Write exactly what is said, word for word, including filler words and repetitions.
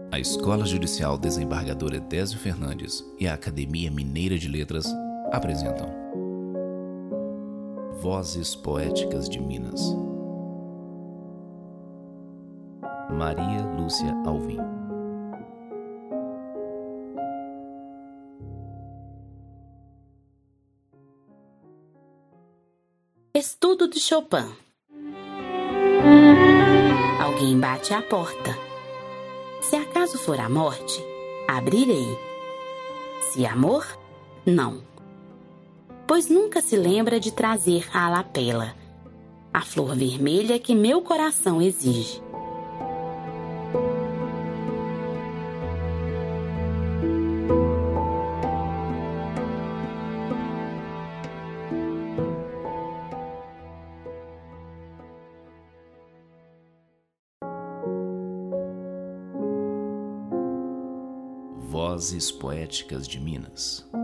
A Escola Judicial Desembargador Edésio Fernandes e a Academia Mineira de Letras apresentam Vozes Poéticas de Minas. Maria Lúcia Alvim. Estudo de Chopin. Alguém bate à porta. Se acaso for a morte, abrirei. Se amor, não. Pois nunca se lembra de trazer à lapela a flor vermelha que meu coração exige. Vozes Poéticas de Minas.